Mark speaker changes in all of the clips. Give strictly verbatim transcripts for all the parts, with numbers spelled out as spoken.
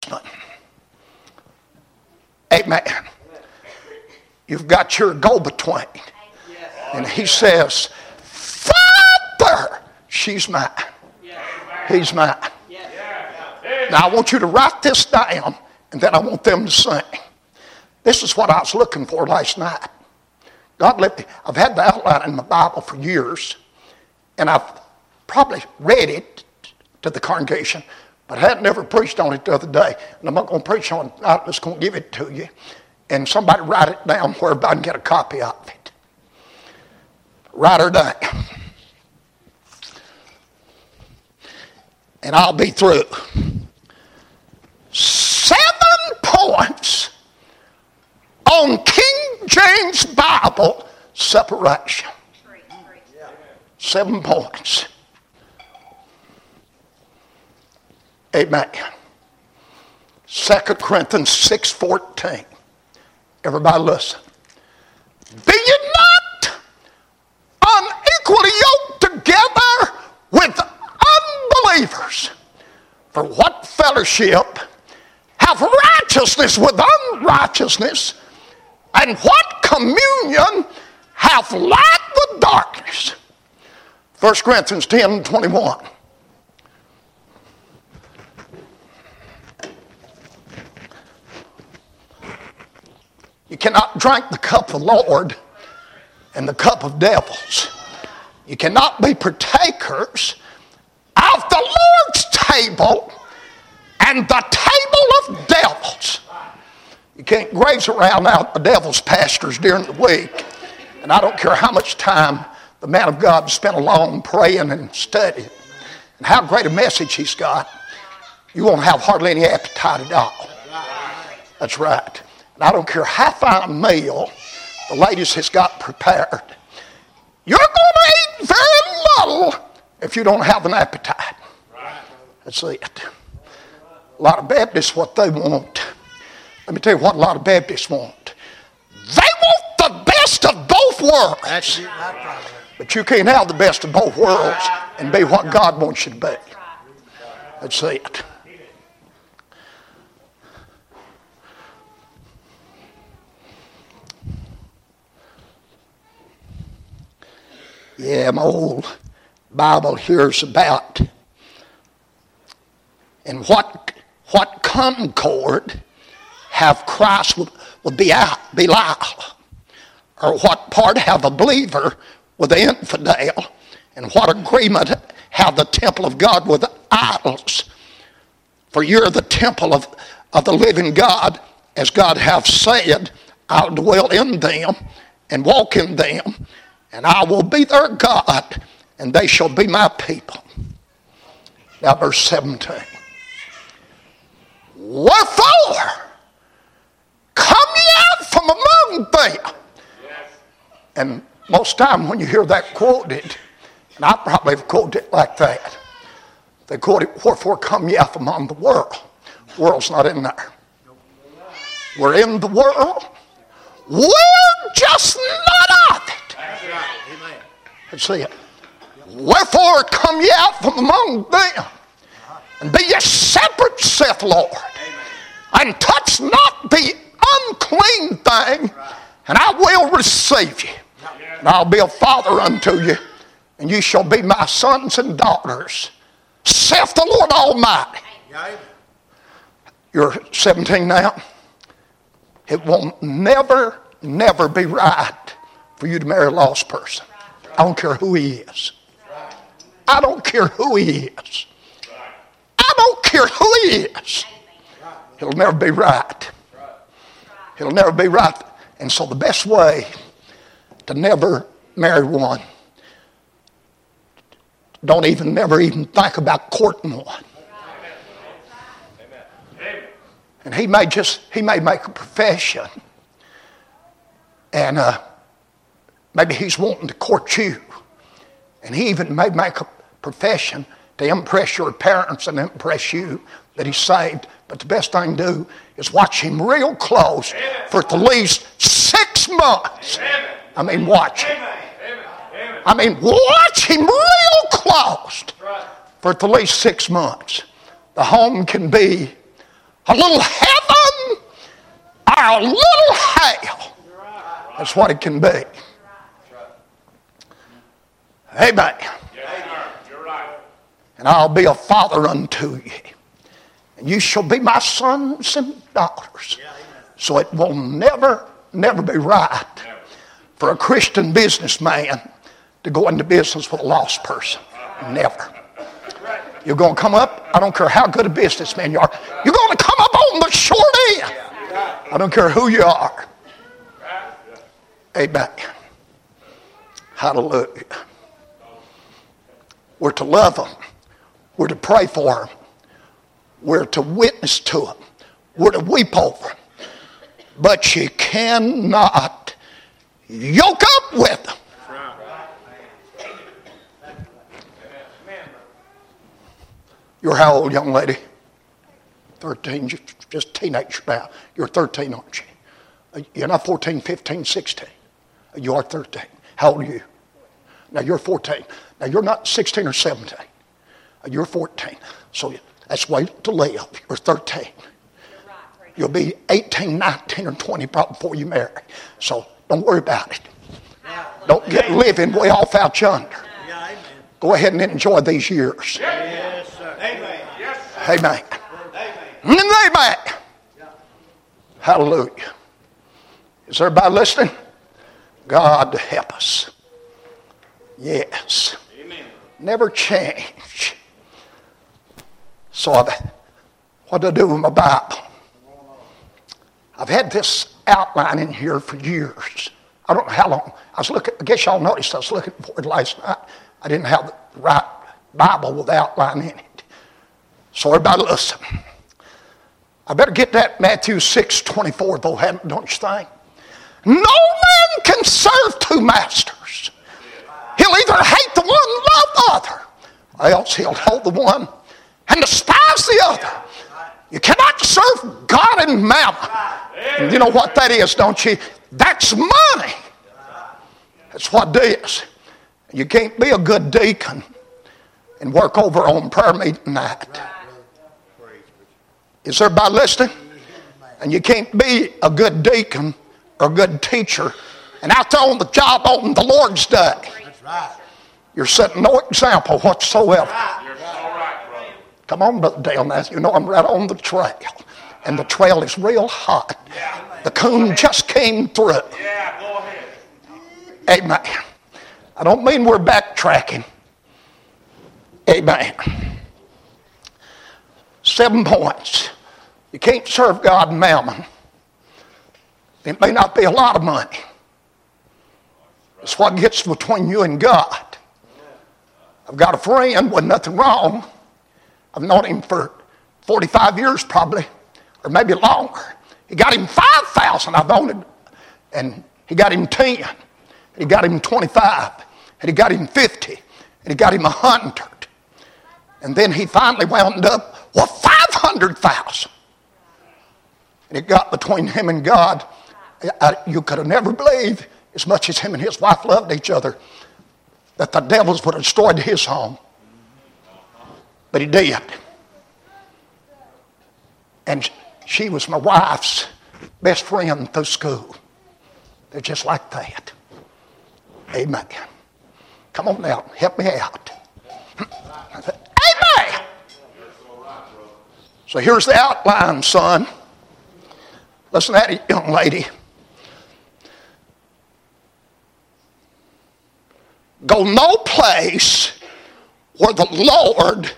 Speaker 1: Amen. You've got your go-between. And he says, Father, she's mine. He's mine. Now I want you to write this down, and then I want them to sing. This is what I was looking for last night. God let me, I've had the outline in my Bible for years, and I've probably read it to the congregation, but I had never preached on it the other day. And I'm not going to preach on it. I'm just going to give it to you. And somebody write it down where I can get a copy of it. Write her down. And I'll be through. Seven points on King James Bible separation. Seven points. Amen. Second Corinthians six fourteen. Everybody listen. Be ye not unequally yoked together with unbelievers. For what fellowship hath righteousness with unrighteousness? And what communion hath light with darkness? First Corinthians ten twenty-one. You cannot drink the cup of the Lord and the cup of devils. You cannot be partakers of the Lord's table and the table of devils. You can't graze around out the devil's pastures during the week. And I don't care how much time the man of God spent alone praying and studying and how great a message he's got. You won't have hardly any appetite at all. That's right. And I don't care how fine a meal the ladies has got prepared. You're going to eat very little if you don't have an appetite. That's it. A lot of Baptists, what they want. Let me tell you what a lot of Baptists want. They want the best of both worlds.
Speaker 2: That's it.
Speaker 1: But you can't have the best of both worlds and be what God wants you to be. That's it. Yeah, my old Bible here's about. And what what concord have Christ will, will be out, Belial? Or what part have a believer with the infidel? And what agreement have the temple of God with the idols? For you're the temple of, of the living God, as God hath said, I'll dwell in them and walk in them, and I will be their God, and they shall be my people. Now verse seventeen. Wherefore, come ye out from among them. Yes. And most time when you hear that quoted, and I probably have quoted it like that, they quote it, wherefore come ye out from among the world. The world's not in there. We're in the world. We're just not of it. That's it. Wherefore come ye out from among them, and be ye separate, saith the Lord, and touch not the unclean thing, and I will receive you. And I'll be a father unto you, and you shall be my sons and daughters, saith the Lord Almighty. You're seventeen now. It will never, never be right for you to marry a lost person. I don't care who he is. I don't care who he is. I don't care who he is. It'll never be right. It'll never be right. And so the best way to never marry one, don't even never even think about courting one. And he may just, he may make a profession, and uh, maybe he's wanting to court you. And he even may make a profession to impress your parents and impress you that he's saved. But the best thing to do is watch him real close for at least six months. I mean, watch him. I mean, watch him real close for at least six months. The home can be a little heaven or a little hell. That's what it can be. Amen. And I'll be a father unto you, and you shall be my sons and daughters. So it will never, never be right for a Christian businessman to go into business with a lost person. Never. You're going to come up, I don't care how good a businessman you are, you're going to come up on the short end. I don't care who you are. Amen. Hallelujah. We're to love them. We're to pray for them. We're to witness to them. We're to weep over them. But you cannot yoke up with them. You're how old, young lady? thirteen, just, just teenager now. You're thirteen, aren't you? You're not fourteen, fifteen, sixteen. You are thirteen. How old are you? Now you're fourteen. Now you're not sixteen or seventeen. You're fourteen. So that's way to live. You're thirteen. You'll be eighteen, nineteen, or twenty probably before you marry. So don't worry about it. Don't get living way off out yonder. Go ahead and enjoy these years.
Speaker 2: Yes, sir. Amen. Yes, sir.
Speaker 1: Amen. Amen. Amen. Hallelujah. Is everybody listening? God help us. Yes.
Speaker 2: Amen.
Speaker 1: Never change. So I've, what do I do with my Bible? I've had this outline in here for years. I don't know how long. I was looking, I guess y'all noticed I was looking for it last night. I didn't have the right Bible with the outline in it. So everybody listen. I better get that Matthew six twenty-four though, don't you think? No man can serve two masters. He'll either hate the one and love the other, or else he'll hold the one and despise the other. You cannot serve God and mammon. And you know what that is, don't you? That's money. That's what it is. You can't be a good deacon and work over on prayer meeting night. Is everybody listening? And you can't be a good deacon or a good teacher and out there on the job on the Lord's day.
Speaker 2: That's right.
Speaker 1: You're setting no example whatsoever.
Speaker 2: You're all right, brother.
Speaker 1: Come on, Brother Dale, now you know I'm right on the trail. And the trail is real hot.
Speaker 2: Yeah.
Speaker 1: The coon just came through.
Speaker 2: Yeah, go ahead.
Speaker 1: Amen. I don't mean we're backtracking. Amen. Seven points. You can't serve God and mammon. It may not be a lot of money. It's what gets between you and God. I've got a friend with nothing wrong. I've known him for forty-five years probably, or maybe longer. He got him five thousand I've owned it, and he got him ten, and he got him twenty-five, and he got him fifty, and he got him one hundred. And then he finally wound up with five hundred thousand. And it got between him and God. I, you could have never believed, as much as him and his wife loved each other, that the devils would have destroyed his home. But he did. And she was my wife's best friend through school. They're just like that. Amen. Come on now, help me out. Amen. So here's the outline, son. Listen to that, young lady. Go no place where the Lord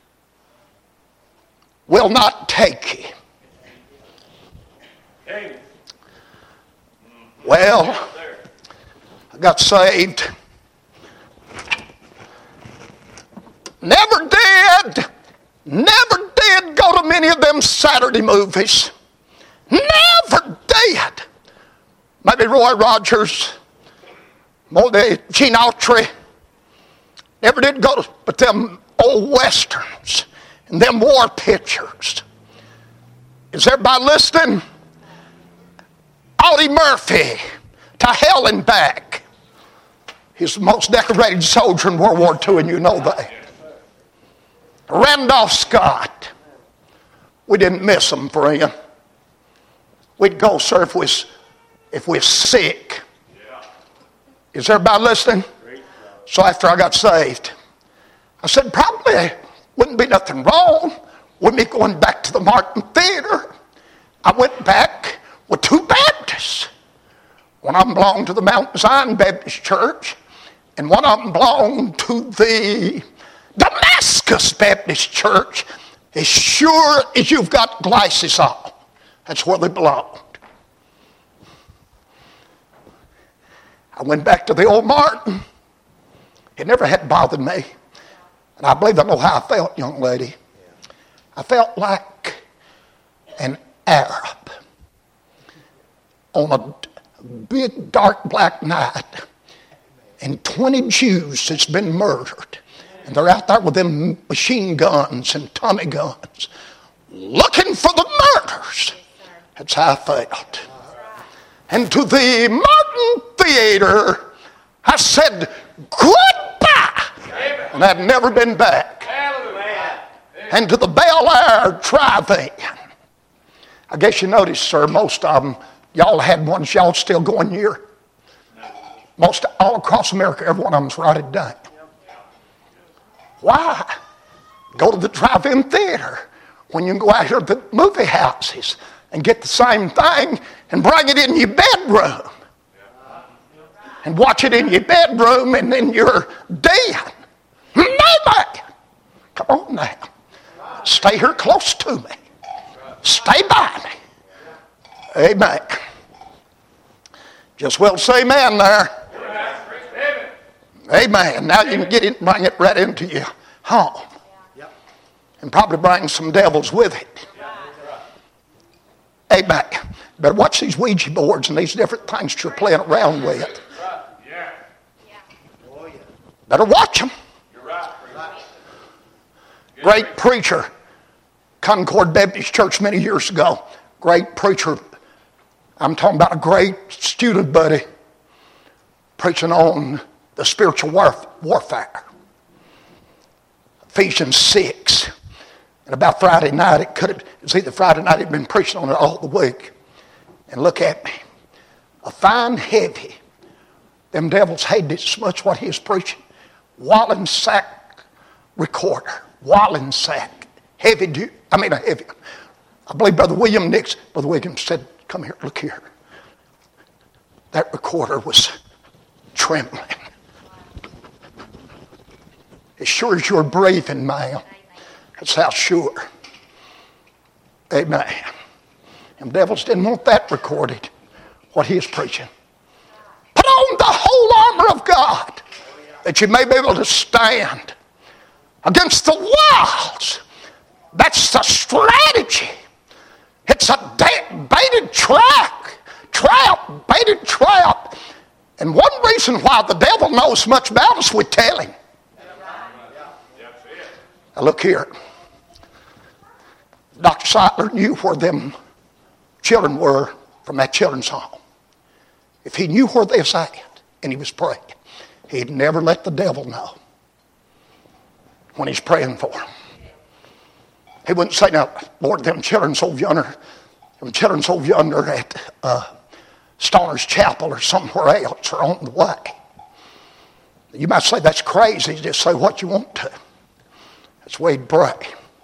Speaker 1: will not take you. Well, I got saved. Never did, never did go to many of them Saturday movies. Never did. Maybe Roy Rogers, maybe Gene Autry. Never did go to, but them old westerns and them war pictures. Is everybody listening? Audie Murphy, To Hell and Back. He's the most decorated soldier in World War Two, and you know that. Randolph Scott. We didn't miss them, friend. We'd go, sir, if we're, if we're sick. Is everybody listening? So after I got saved, I said, probably wouldn't be nothing wrong with me going back to the Martin Theater. I went back with two Baptists. One of them belonged to the Mount Zion Baptist Church, and one of them belonged to the Damascus Baptist Church. As sure as you've got glasses on, that's where they belonged. I went back to the old Martin. It never had bothered me. And I believe I know how I felt, young lady. I felt like an Arab on a big dark black night, and twenty Jews that's been murdered, and they're out there with them machine guns and Tommy guns looking for the murders. That's how I felt. And to the Martin Theater, I said goodbye, and I'd never been back. And to the Bel Air Drive-In. I guess you noticed, sir, most of them, y'all had ones y'all still going here. Most all across America, every one of them's rotted down. Why go to the drive-in theater when you can go out here to the movie houses and get the same thing and bring it in your bedroom and watch it in your bedroom and then you're dead? No, man. Come on now. Stay here close to me. Stay by me. Amen. Just well say amen there. Amen. Now you can get it and bring it right into your home. And probably bring some devils with it. Amen. Better watch these Ouija boards and these different things you're playing around with. Better watch them. Great preacher, Concord Baptist Church many years ago. Great preacher. I'm talking about a great student buddy preaching on the spiritual warf- warfare. Ephesians six. And about Friday night, it could have, it was either Friday night, he'd been preaching on it all the week. And look at me. A fine heavy. Them devils hated it so much what he was preaching. Wallensack recorder. Wallensack. Heavy duty. I mean a heavy. I believe Brother William Nix, Brother William said, come here, look here. That recorder was trembling. As sure as you're breathing, ma'am. That's how sure. Amen. And devils didn't want that recorded, what he is preaching. Put on the whole armor of God, that you may be able to stand against the wiles. That's the strategy. It's a baited track, trap, baited trap. And one reason why the devil knows much about us, we tell him. Now look here. Doctor Seitler knew where them children were from that children's home. If he knew where they was at and he was praying, he'd never let the devil know when he's praying for them. He wouldn't say, now, Lord, them children's over yonder, them children's over yonder at uh, Stoner's Chapel or somewhere else or on the way. You might say that's crazy. Just say what you want to. That's the way he'd pray.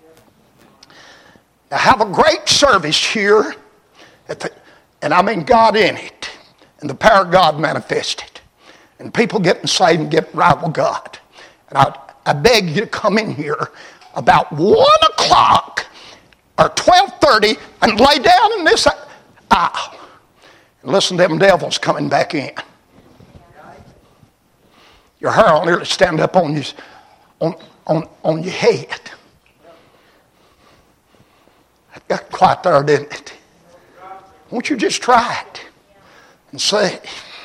Speaker 1: Now have a great service here, at the, and I mean God in it, and the power of God manifested, and people getting saved and getting right with God. And I, I beg you to come in here about one o'clock or twelve thirty and lay down in this aisle and listen to them devils coming back in. Your hair will nearly stand up on you, on on on your head. That got quiet there, didn't it? Won't you just try it and say,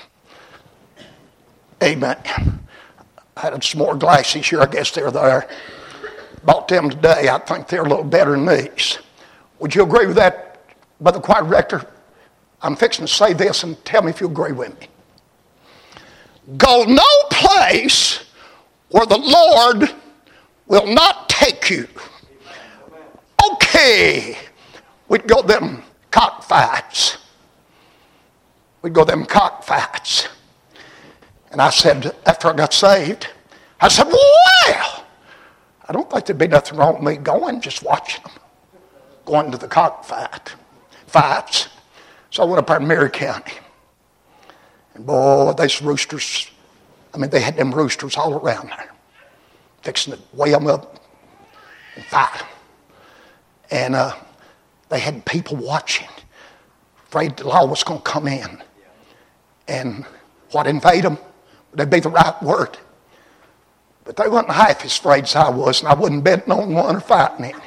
Speaker 1: amen. I had some more glasses here. I guess they're there. Bought them today. I think they're a little better than these. Would you agree with that, Brother Choir Director? I'm fixing to say this and tell me if you agree with me. Go no place where the Lord will not take you. Okay. Hey, we'd go them cockfights. We'd go them cockfights. And I said, after I got saved, I said, well, I don't think there'd be nothing wrong with me going, just watching them. Going to the cockfight fights. So I went up there in Mary County. And boy, these roosters, I mean, they had them roosters all around there. Fixing to weigh them up and fight them. And uh, they had people watching, afraid the law was going to come in. And what, invade them? Would that be the right word? But they wasn't half as afraid as I was, and I wasn't betting on one or fighting it.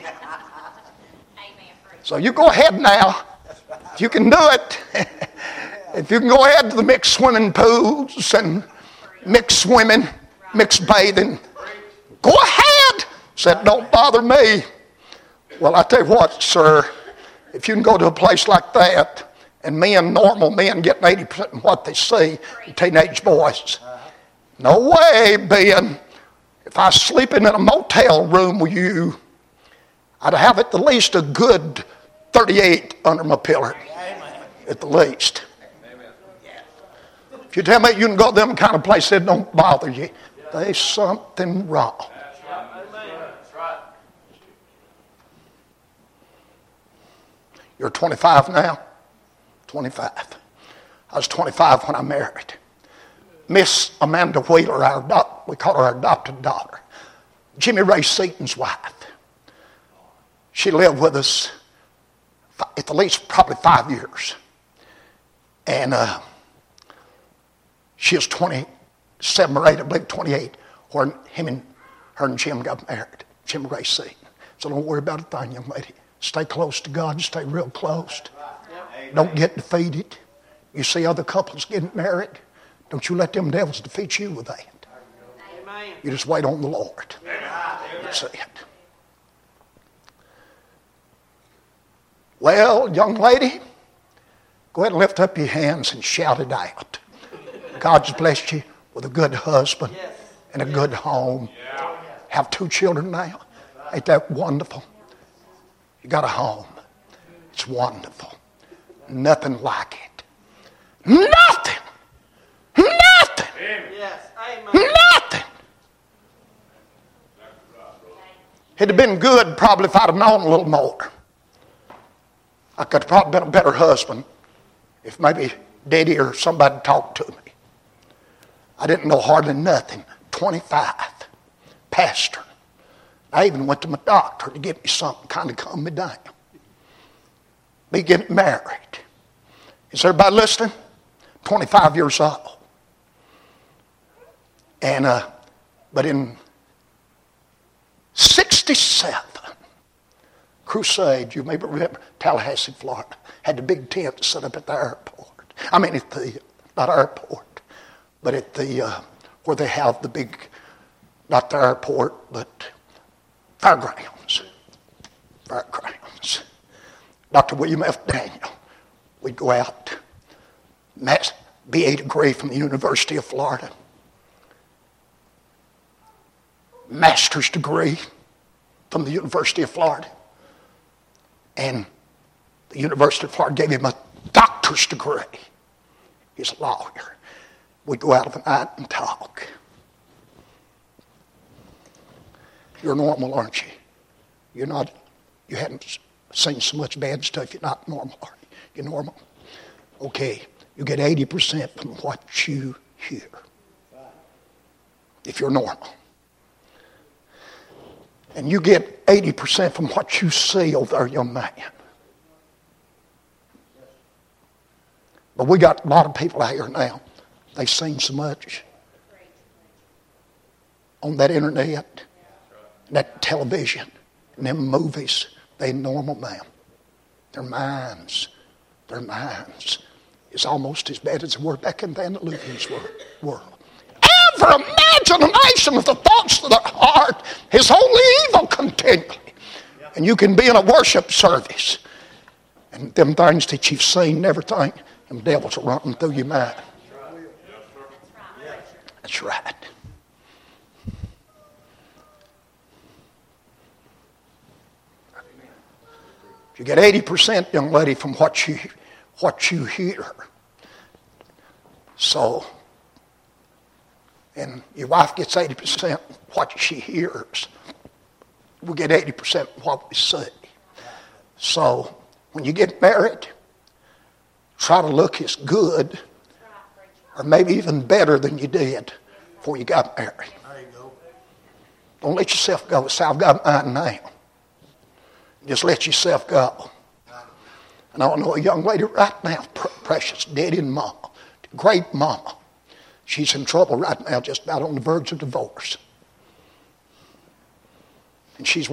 Speaker 1: So you go ahead now. If you can do it. If you can go ahead to the mixed swimming pools and mixed swimming, mixed bathing, go ahead. Said, don't bother me. Well, I tell you what, sir, if you can go to a place like that, and men, normal men, getting eighty percent of what they see, teenage boys. No way, Ben. If I was sleeping in a motel room with you, I'd have at the least a good thirty-eight under my pillow. At the least. If you tell me you can go to them kind of place that don't bother you, there's something wrong. You're twenty-five now? twenty-five. I was twenty-five when I married. Miss Amanda Wheeler, our adopt, we call her our adopted daughter. Jimmy Ray Seaton's wife. She lived with us at the least probably five years. And uh, she was twenty-seven or eight, I believe twenty-eight, when him and her and Jim got married. Jim Ray Seaton. So don't worry about a thing, young lady. Stay close to God. Stay real close. Don't get defeated. You see other couples getting married. Don't you let them devils defeat you with that. You just wait on the Lord. That's it. Well, young lady, go ahead and lift up your hands and shout it out. God's blessed you with a good husband and a good home. Have two children now. Ain't that wonderful? You got a home. It's wonderful. Nothing like it. Nothing. Nothing. Nothing. It'd have been good probably if I'd have known a little more. I could have probably been a better husband if maybe Daddy or somebody talked to me. I didn't know hardly nothing. twenty-five. Pastor. I even went to my doctor to get me something kind of calm me down. Be getting married. Is everybody listening? twenty-five years old. And, uh, but in sixty-seven, Crusade, you may remember, Tallahassee, Florida, had the big tent set up at the airport. I mean, at the, not airport, but at the, uh, where they have the big, not the airport, but fairgrounds. Fairgrounds. Doctor William F. Daniel, we'd go out, B A degree from the University of Florida, master's degree from the University of Florida, and the University of Florida gave him a doctor's degree. He's a lawyer. We'd go out of the night and talk. You're normal, aren't you? You're not, you haven't seen so much bad stuff. You're not normal, are you? You're normal? Okay. You get eighty percent from what you hear. If you're normal. And you get eighty percent from what you see over there, young man. But we got a lot of people out here now. They've seen so much on that internet, that television, and them movies. They normal now. Their minds, their minds is almost as bad as they were back in the Antediluvian world. Every imagination of the thoughts of their heart is only evil continually. And you can be in a worship service, and them things that you've seen and everything, them devils are running through your mind. That's right. You get eighty percent, young lady, from what you, what you hear. So, and your wife gets eighty percent what she hears. We get eighty percent what we say. So, when you get married, try to look as good, or maybe even better than you did before you got married.
Speaker 2: There you go.
Speaker 1: Don't let yourself go. Say, I've got mine now. Just let yourself go. And I know a young lady right now, precious, daddy and mama, great mama. She's in trouble right now, just about on the verge of divorce. And she's